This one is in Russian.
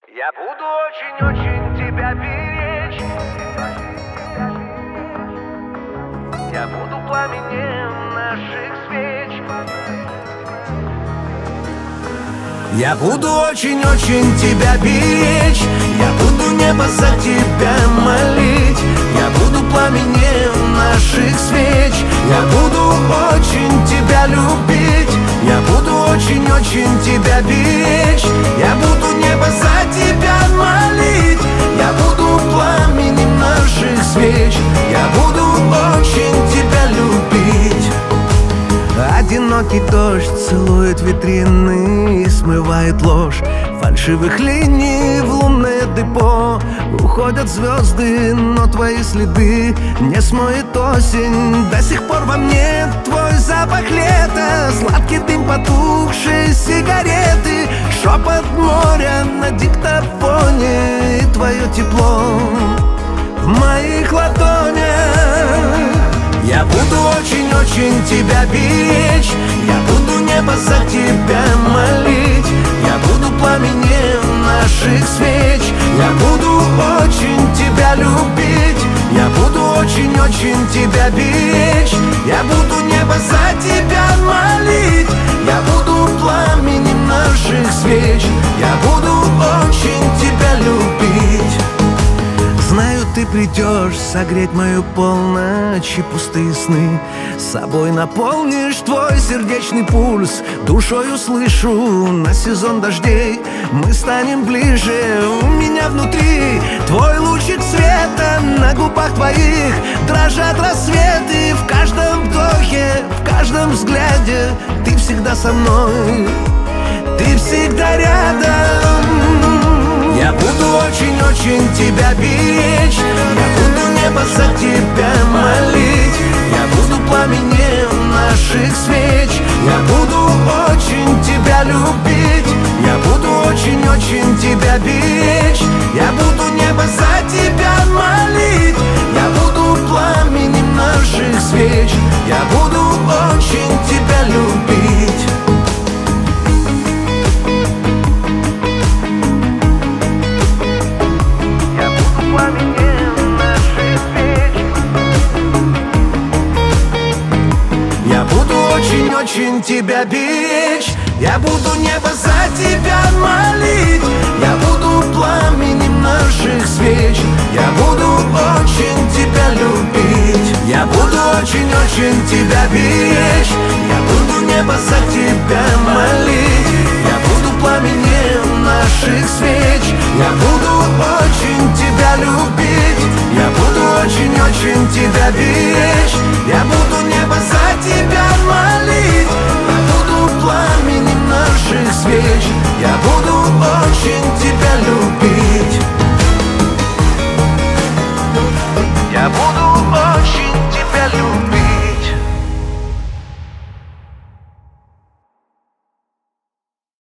Я буду очень-очень тебя беречь. Я буду пламенем наших свеч. Я буду очень-очень тебя беречь. Я буду небо за тебя молить. Я буду пламенем наших свеч. Я буду очень тебя любить. Я буду очень-очень тебя беречь. Я буду небо за тебя молить. Я буду пламенем наших свеч. Я буду очень тебя любить. Одинокий дождь целует витрины и смывает ложь фальшивых линий в лунное депо. Уходят звезды, но твои следы не смоет осень. До сих пор во мне твой запах лета, сладкий дым потухшей сигареты, шепот моря на диктофоне и твое тепло в моих ладонях. Я буду очень-очень тебя беречь. Я буду небо за тебя молить. Я буду пламенем наших свеч. Я буду очень тебя любить. Я буду очень-очень тебя беречь. Я буду небо за тебя молить. Я буду пламенем наших свеч. Я буду очень тебя любить. Знаю, ты придешь согреть мою полночь и пустые сны. С собой наполнишь твой сердечный пульс. Душой услышу на сезон дождей. Мы станем ближе, у меня внутри твой лучик света. На губах твоих дрожат рассветы. В каждом вдохе, в каждом взгляде ты всегда со мной, ты всегда рядом. Я буду очень-очень тебя беречь. Я буду небо за тебя молить. Я буду пламенем наших свеч. Я буду очень тебя любить. Я буду очень-очень тебя беречь. Я буду небо за тебя молить. Я буду пламенем наших свеч. Я буду очень тебя любить. Очень тебя беречь. Я буду небо за тебя молить. Я буду пламенем наших свеч. Я буду очень тебя любить. Я буду очень-очень тебя беречь. Я буду небо за тебя молить. Я буду пламенем наших свеч. Я буду очень тебя любить. Я буду очень-очень тебя беречь. Я буду небо за тебя молить. Я буду пламенем наших свеч. Я буду